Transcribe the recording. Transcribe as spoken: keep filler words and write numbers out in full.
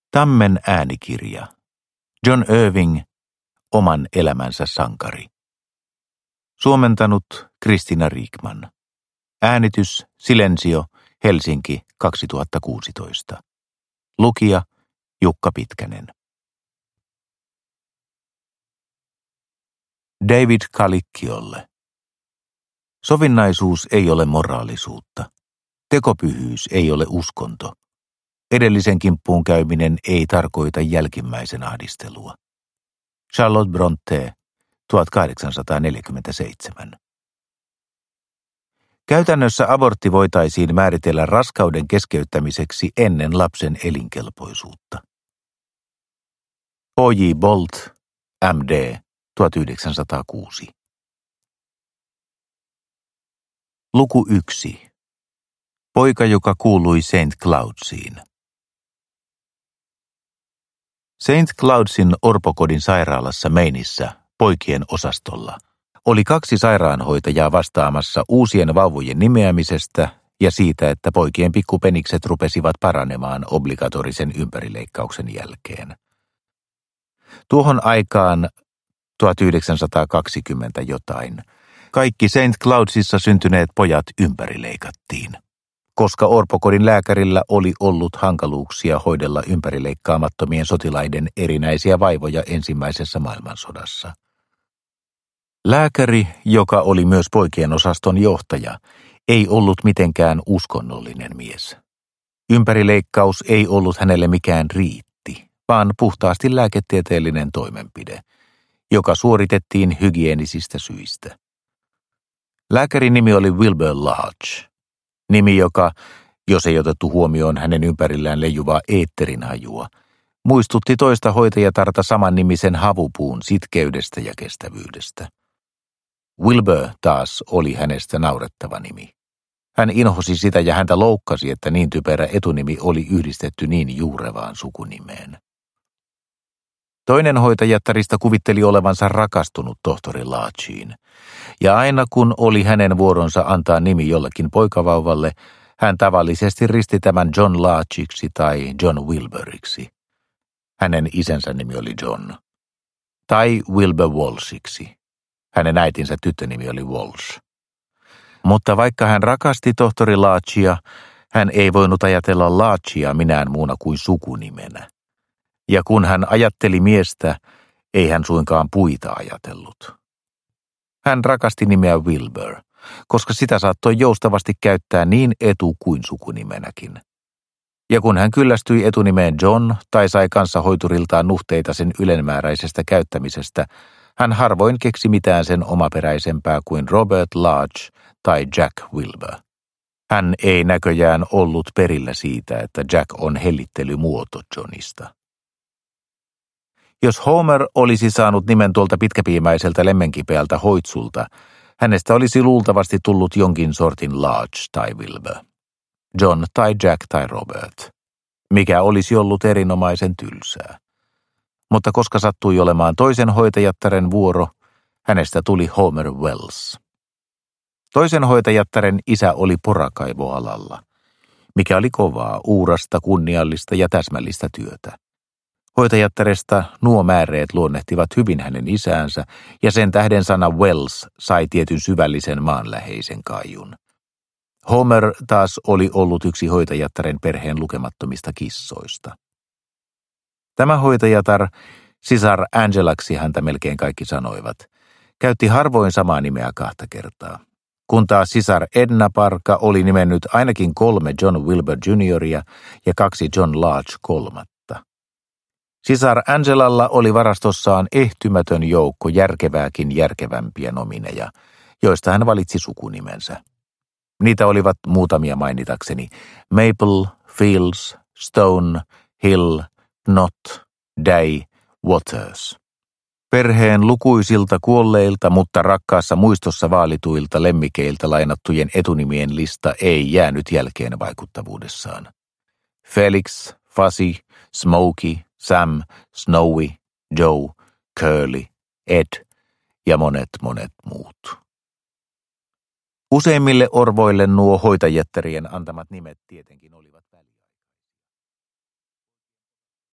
Tammen äänikirja. John Irving, oman elämänsä sankari. Suomentanut Kristina Riikman. Äänitys Silensio, Helsinki kaksituhattakuusitoista. Lukija Jukka Pitkänen. David Kalikkiolle. Sovinnaisuus ei ole moraalisuutta. Tekopyhyys ei ole uskonto. Edellisen kimppuun käyminen ei tarkoita jälkimmäisen ahdistelua. Charlotte Brontë, tuhatkahdeksansataaneljäkymmentäseitsemän. Käytännössä abortti voitaisiin määritellä raskauden keskeyttämiseksi ennen lapsen elinkelpoisuutta. O J Bolt, M D, tuhatyhdeksänsataakuusi. Luku yksi. Poika, joka kuului Saint Cloudsiin. Saint Cloudsin orpokodin sairaalassa Mainissä, poikien osastolla, oli kaksi sairaanhoitajaa vastaamassa uusien vauvojen nimeämisestä ja siitä, että poikien pikkupenikset rupesivat paranemaan obligatorisen ympärileikkauksen jälkeen. Tuohon aikaan tuhatyhdeksänsataakaksikymmentä jotain, kaikki Saint Cloudsissa syntyneet pojat ympärileikattiin, koska orpokodin lääkärillä oli ollut hankaluuksia hoidella ympärileikkaamattomien sotilaiden erinäisiä vaivoja ensimmäisessä maailmansodassa. Lääkäri, joka oli myös poikien osaston johtaja, ei ollut mitenkään uskonnollinen mies. Ympärileikkaus ei ollut hänelle mikään riitti, vaan puhtaasti lääketieteellinen toimenpide, joka suoritettiin hygienisistä syistä. Lääkärin nimi oli Wilbur Large. Nimi, joka, jos ei otettu huomioon hänen ympärillään leijuvaa eetterinhajua, muistutti toista hoitajatarta samannimisen havupuun sitkeydestä ja kestävyydestä. Wilbur taas oli hänestä naurettava nimi. Hän inhosi sitä ja häntä loukkasi, että niin typerä etunimi oli yhdistetty niin juurevaan sukunimeen. Toinen hoitajattarista kuvitteli olevansa rakastunut tohtori Largeen, ja aina kun oli hänen vuoronsa antaa nimi jollekin poikavauvalle, hän tavallisesti risti tämän John Largeiksi tai John Wilburiksi. Hänen isänsä nimi oli John. Tai Wilbur Walshiksi. Hänen äitinsä tyttönimi oli Walsh. Mutta vaikka hän rakasti tohtori Largea, hän ei voinut ajatella Largea minään muuna kuin sukunimenä. Ja kun hän ajatteli miestä, ei hän suinkaan puita ajatellut. Hän rakasti nimeä Wilbur, koska sitä saattoi joustavasti käyttää niin etu- kuin sukunimenäkin. Ja kun hän kyllästyi etunimeen John tai sai kanssahoituriltaan nuhteita sen ylenmääräisestä käyttämisestä, hän harvoin keksi mitään sen omaperäisempää kuin Robert Large tai Jack Wilbur. Hän ei näköjään ollut perillä siitä, että Jack on hellittelymuoto Johnista. Jos Homer olisi saanut nimen tuolta pitkäpiimäiseltä lemmenkipeältä hoitsulta, hänestä olisi luultavasti tullut jonkin sortin Large tai Wilbur. John tai Jack tai Robert. Mikä olisi ollut erinomaisen tylsää. Mutta koska sattui olemaan toisen hoitajattaren vuoro, hänestä tuli Homer Wells. Toisen hoitajattaren isä oli porakaivoalalla, mikä oli kovaa, uurasta, kunniallista ja täsmällistä työtä. Hoitajattaresta nuo määreet luonnehtivat hyvin hänen isäänsä, ja sen tähden sana Wells sai tietyn syvällisen maanläheisen kaiun. Homer taas oli ollut yksi hoitajattaren perheen lukemattomista kissoista. Tämä hoitajatar, sisar Angelaksi häntä melkein kaikki sanoivat, käytti harvoin samaa nimeä kahta kertaa. Kun taas sisar Edna Parka oli nimennyt ainakin kolme John Wilbur junioria ja kaksi John Large kolmatta. Sisar Angelalla oli varastossaan ehtymätön joukko järkevääkin järkevämpiä nomineja, joista hän valitsi sukunimensä. Niitä olivat muutamia mainitakseni: Maple, Fields, Stone, Hill, Knott, Day, Waters. Perheen lukuisilta kuolleilta, mutta rakkaassa muistossa vaalituilta lemmikeiltä lainattujen etunimien lista ei jäänyt jälkeen vaikuttavuudessaan. Felix, Fuzzy, Smokey, Sam, Snowy, Joe, Curly, Ed ja monet monet muut. Useimmille orvoille nuo hoitajattarien antamat nimet tietenkin olivat